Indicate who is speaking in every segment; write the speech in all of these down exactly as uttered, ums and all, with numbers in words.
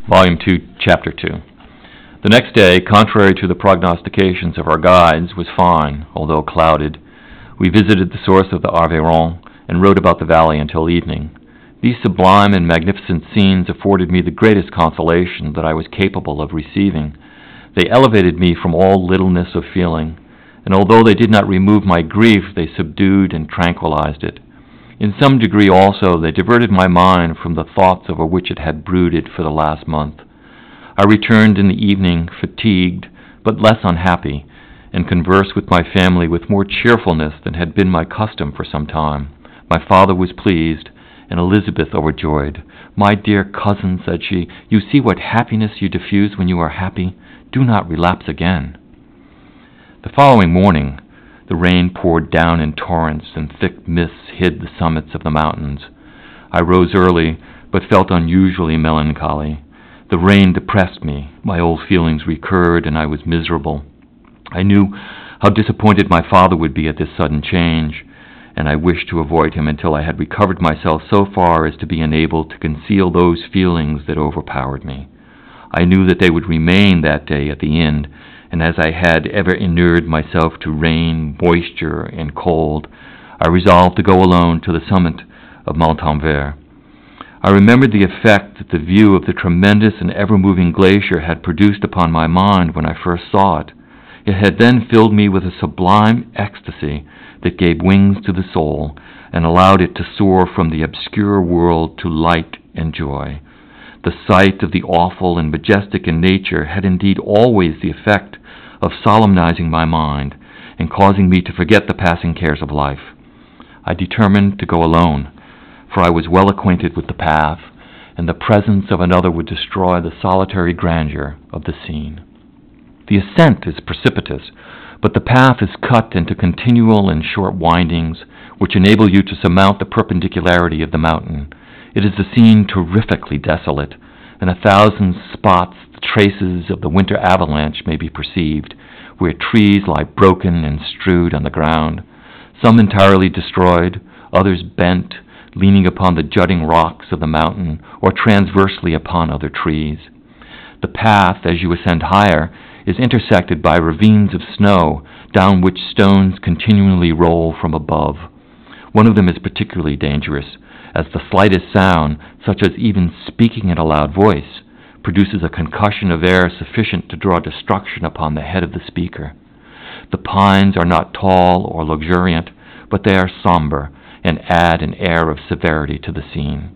Speaker 1: Volume two, Chapter two. The next day, contrary to the prognostications of our guides, was fine, although clouded. We visited the source of the Arveiron and rode about the valley until evening. These sublime and magnificent scenes afforded me the greatest consolation that I was capable of receiving. They elevated me from all littleness of feeling, and although they did not remove my grief, they subdued and tranquilized it. In some degree also they diverted my mind from the thoughts over which it had brooded for the last month. I returned in the evening fatigued, but less unhappy, and conversed with my family with more cheerfulness than had been my custom for some time. My father was pleased, and Elizabeth overjoyed. "My dear cousin," said she, "you see what happiness you diffuse when you are happy. Do not relapse again." The following morning, the rain poured down in torrents, and thick mists hid the summits of the mountains. I rose early, but felt unusually melancholy. The rain depressed me, my old feelings recurred, and I was miserable. I knew how disappointed my father would be at this sudden change, and I wished to avoid him until I had recovered myself so far as to be enabled to conceal those feelings that overpowered me. I knew that they would remain that day at the inn, and as I had ever inured myself to rain, moisture, and cold, I resolved to go alone to the summit of Montanvert. I remembered the effect that the view of the tremendous and ever-moving glacier had produced upon my mind when I first saw it. It had then filled me with a sublime ecstasy that gave wings to the soul and allowed it to soar from the obscure world to light and joy. The sight of the awful and majestic in nature had indeed always the effect of solemnizing my mind and causing me to forget the passing cares of life. I determined to go alone, for I was well acquainted with the path, and the presence of another would destroy the solitary grandeur of the scene. The ascent is precipitous, but the path is cut into continual and short windings, which enable you to surmount the perpendicularity of the mountain. It is a scene terrifically desolate. In a thousand spots the traces of the winter avalanche may be perceived, where trees lie broken and strewed on the ground, some entirely destroyed, others bent, leaning upon the jutting rocks of the mountain or transversely upon other trees. The path, as you ascend higher, is intersected by ravines of snow, down which stones continually roll from above. One of them is particularly dangerous, as the slightest sound, such as even speaking in a loud voice, produces a concussion of air sufficient to draw destruction upon the head of the speaker. The pines are not tall or luxuriant, but they are somber and add an air of severity to the scene.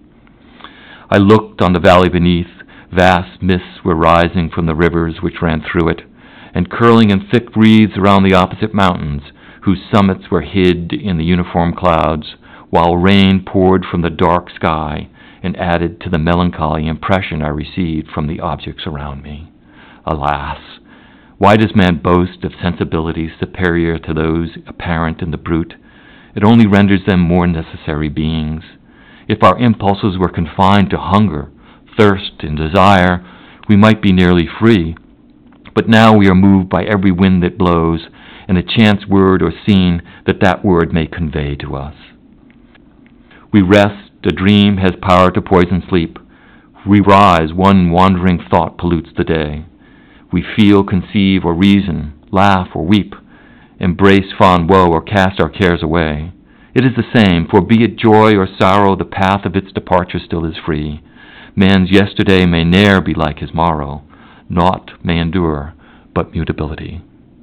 Speaker 1: I looked on the valley beneath. Vast mists were rising from the rivers which ran through it, and curling in thick wreaths around the opposite mountains, whose summits were hid in the uniform clouds, while rain poured from the dark sky and added to the melancholy impression I received from the objects around me. Alas! Why does man boast of sensibilities superior to those apparent in the brute? It only renders them more necessary beings. If our impulses were confined to hunger, thirst, and desire, we might be nearly free. But now we are moved by every wind that blows, and a chance word or scene that that word may convey to us. We rest, a dream has power to poison sleep. We rise, one wandering thought pollutes the day. We feel, conceive, or reason, laugh or weep, embrace fond woe, or cast our cares away. It is the same, for be it joy or sorrow, the path of its departure still is free. Man's yesterday may ne'er be like his morrow. Naught may endure but mutability.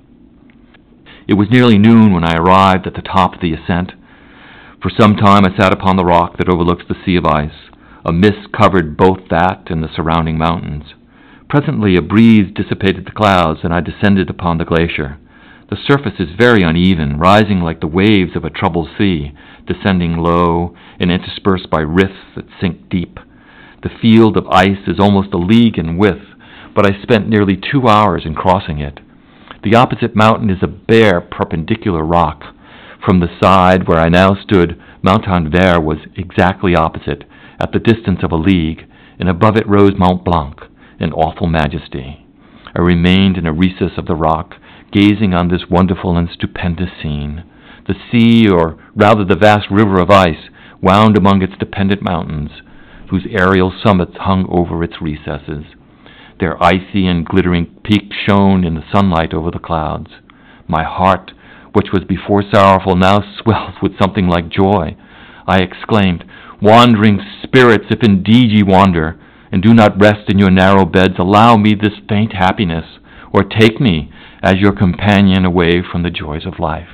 Speaker 1: It was nearly noon when I arrived at the top of the ascent. For some time I sat upon the rock that overlooks the sea of ice. A mist covered both that and the surrounding mountains. Presently a breeze dissipated the clouds, and I descended upon the glacier. The surface is very uneven, rising like the waves of a troubled sea, descending low and interspersed by rifts that sink deep. The field of ice is almost a league in width, but I spent nearly two hours in crossing it. The opposite mountain is a bare, perpendicular rock. From the side where I now stood, Montanvert was exactly opposite, at the distance of a league, and above it rose Mont Blanc, in awful majesty. I remained in a recess of the rock, gazing on this wonderful and stupendous scene. The sea, or rather the vast river of ice, wound among its dependent mountains. whose aerial summits hung over its recesses. Their icy and glittering peaks shone in the sunlight over the clouds. My heart, which was before sorrowful, now swelled with something like joy. I exclaimed, "Wandering spirits, if indeed ye wander, and do not rest in your narrow beds, allow me this faint happiness, or take me as your companion away from the joys of life."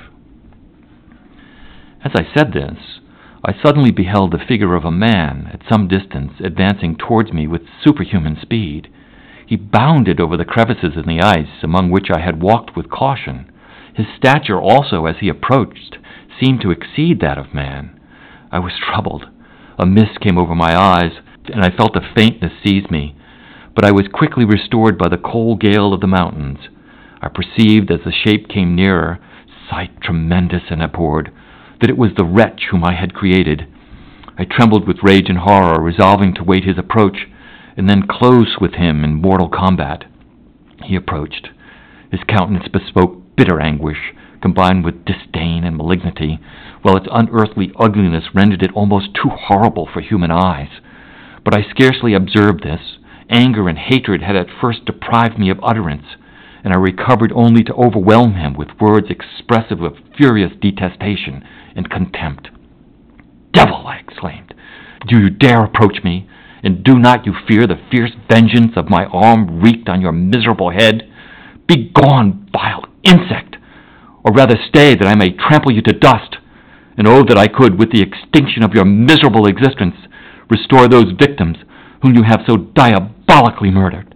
Speaker 1: As I said this, I suddenly beheld the figure of a man at some distance advancing towards me with superhuman speed. He bounded over the crevices in the ice, among which I had walked with caution. His stature also, as he approached, seemed to exceed that of man. I was troubled. A mist came over my eyes, and I felt a faintness seize me, but I was quickly restored by the cold gale of the mountains. I perceived, as the shape came nearer, sight tremendous and abhorred, that it was the wretch whom I had created. I trembled with rage and horror, resolving to wait his approach, and then close with him in mortal combat. He approached. His countenance bespoke bitter anguish, combined with disdain and malignity, while its unearthly ugliness rendered it almost too horrible for human eyes. But I scarcely observed this. Anger and hatred had at first deprived me of utterance, and I recovered only to overwhelm him with words expressive of furious detestation and contempt. "Devil!" I exclaimed. "Do you dare approach me? And do not you fear the fierce vengeance of my arm wreaked on your miserable head? Begone, vile insect! Or rather stay, that I may trample you to dust. And oh, that I could, with the extinction of your miserable existence, restore those victims whom you have so diabolically murdered."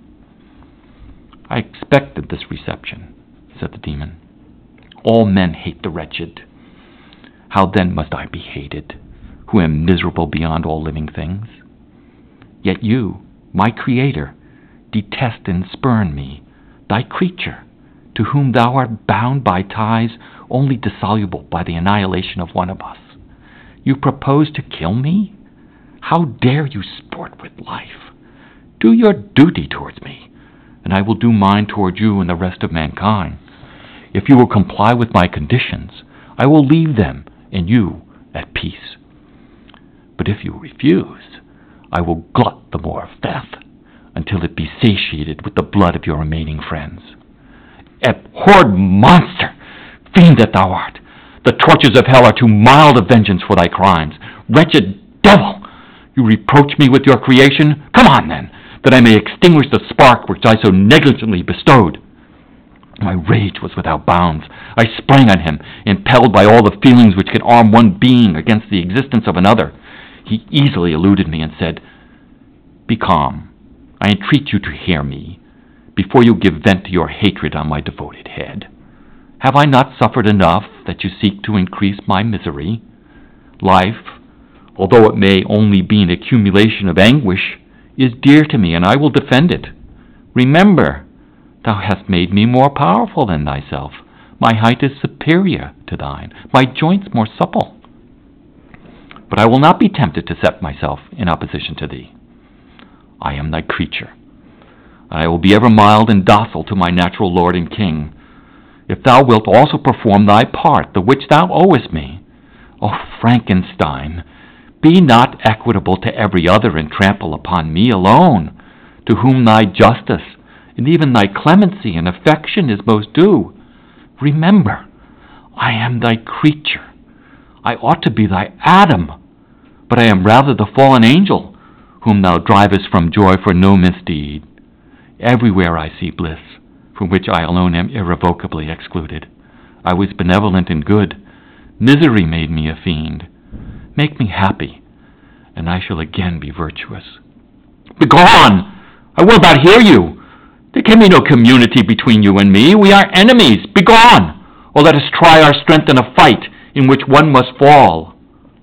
Speaker 1: "I expected this reception," said the demon. "All men hate the wretched. How then must I be hated, who am miserable beyond all living things? Yet you, my Creator, detest and spurn me, thy creature, to whom thou art bound by ties only dissoluble by the annihilation of one of us. You propose to kill me? How dare you sport with life? Do your duty towards me, and I will do mine toward you and the rest of mankind. If you will comply with my conditions, I will leave them and you at peace. But if you refuse, I will glut the maw of death until it be satiated with the blood of your remaining friends. Abhorred monster, fiend that thou art, the tortures of hell are too mild a vengeance for thy crimes. Wretched devil, you reproach me with your creation? Come on, then, that I may extinguish the spark which I so negligently bestowed." My rage was without bounds. I sprang on him, impelled by all the feelings which can arm one being against the existence of another. He easily eluded me and said, "Be calm. I entreat you to hear me, before you give vent to your hatred on my devoted head. Have I not suffered enough that you seek to increase my misery? Life, although it may only be an accumulation of anguish, is dear to me, and I will defend it. Remember, thou hast made me more powerful than thyself. My height is superior to thine, my joints more supple. But I will not be tempted to set myself in opposition to thee. I am thy creature, and I will be ever mild and docile to my natural lord and king, if thou wilt also perform thy part, the which thou owest me. O Frankenstein, be not equitable to every other, and trample upon me alone, to whom thy justice and even thy clemency and affection is most due. Remember, I am thy creature. I ought to be thy Adam, but I am rather the fallen angel, whom thou drivest from joy for no misdeed. Everywhere I see bliss, from which I alone am irrevocably excluded. I was benevolent and good. Misery made me a fiend. Make me happy, and I shall again be virtuous." "Begone! I will not hear you. There can be no community between you and me. We are enemies. Begone! Or let us try our strength in a fight in which one must fall."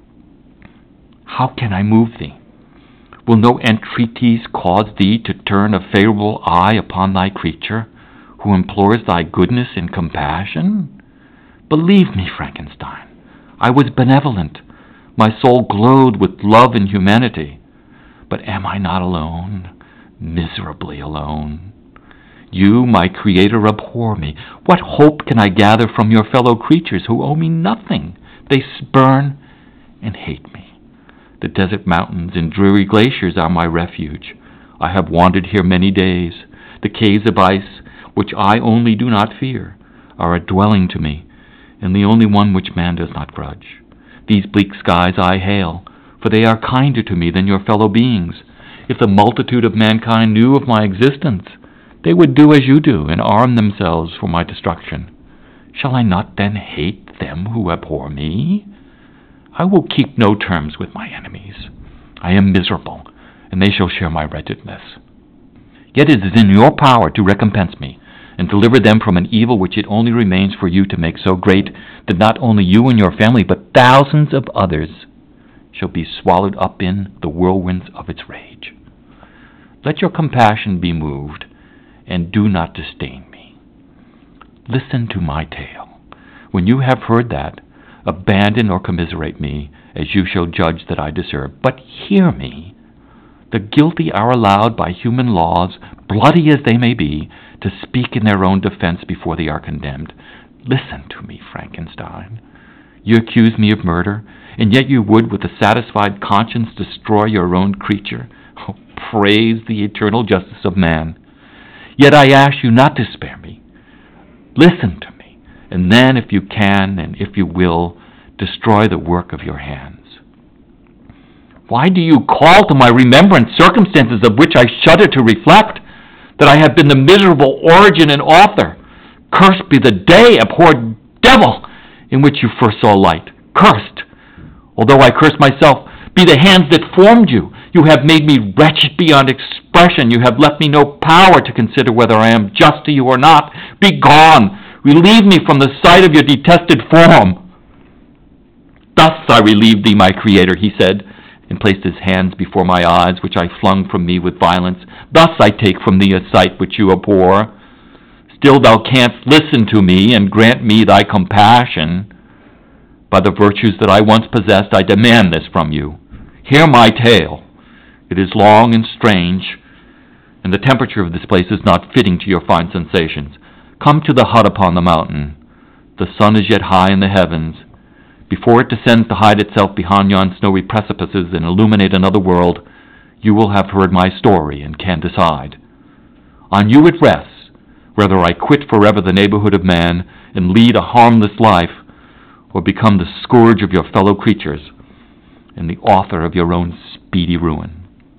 Speaker 1: "How can I move thee? Will no entreaties cause thee to turn a favorable eye upon thy creature, who implores thy goodness and compassion? Believe me, Frankenstein, I was benevolent. My soul glowed with love and humanity. But am I not alone, miserably alone? You, my Creator, abhor me. What hope can I gather from your fellow creatures who owe me nothing? They spurn and hate me. The desert mountains and dreary glaciers are my refuge. I have wandered here many days. The caves of ice, which I only do not fear, are a dwelling to me, and the only one which man does not grudge. These bleak skies I hail, for they are kinder to me than your fellow beings. If the multitude of mankind knew of my existence, they would do as you do, and arm themselves for my destruction. Shall I not then hate them who abhor me? I will keep no terms with my enemies. I am miserable, and they shall share my wretchedness. Yet it is in your power to recompense me, and deliver them from an evil which it only remains for you to make so great that not only you and your family, but thousands of others shall be swallowed up in the whirlwinds of its rage. Let your compassion be moved, and do not disdain me. Listen to my tale. When you have heard that, abandon or commiserate me, as you shall judge that I deserve. But hear me. The guilty are allowed by human laws, bloody as they may be, to speak in their own defense before they are condemned. Listen to me, Frankenstein. You accuse me of murder, and yet you would, with a satisfied conscience, destroy your own creature. Oh, praise the eternal justice of man. Yet I ask you not to spare me. Listen to me, and then, if you can, and if you will, destroy the work of your hands. Why do you call to my remembrance circumstances of which I shudder to reflect, that I have been the miserable origin and author? Cursed be the day, abhorred devil, in which you first saw light. Cursed, although I curse myself, be the hands that formed you. You have made me wretched beyond expression. You have left me no power to consider whether I am just to you or not. Be gone. Relieve me from the sight of your detested form. Thus I relieve thee, my Creator, he said, and placed his hands before my eyes, which I flung from me with violence. Thus I take from thee a sight which you abhor. Still thou canst listen to me, and grant me thy compassion. By the virtues that I once possessed, I demand this from you. Hear my tale. It is long and strange, and the temperature of this place is not fitting to your fine sensations. Come to the hut upon the mountain. The sun is yet high in the heavens. Before it descends to hide itself behind yon snowy precipices and illuminate another world, you will have heard my story and can decide. On you it rests, whether I quit forever the neighborhood of man and lead a harmless life, or become the scourge of your fellow creatures and the author of your own speedy ruin.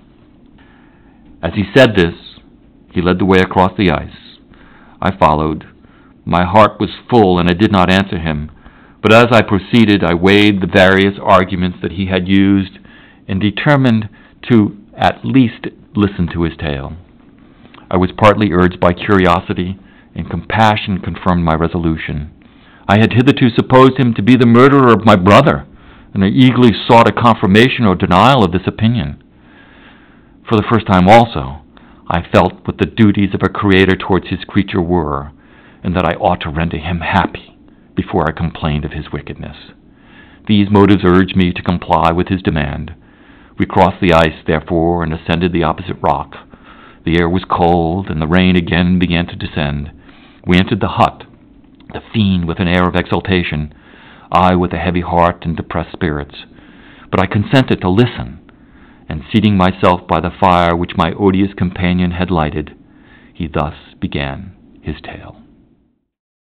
Speaker 1: As he said this, he led the way across the ice. I followed. My heart was full, and I did not answer him. But as I proceeded, I weighed the various arguments that he had used and determined to at least listen to his tale. I was partly urged by curiosity, and compassion confirmed my resolution. I had hitherto supposed him to be the murderer of my brother, and I eagerly sought a confirmation or denial of this opinion. For the first time also, I felt what the duties of a creator towards his creature were, and that I ought to render him happy before I complained of his wickedness. These motives urged me to comply with his demand. We crossed the ice, therefore, and ascended the opposite rock. The air was cold, and the rain again began to descend. We entered the hut, the fiend with an air of exultation, I with a heavy heart and depressed spirits. But I consented to listen, and seating myself by the fire which my odious companion had lighted, he thus began his tale.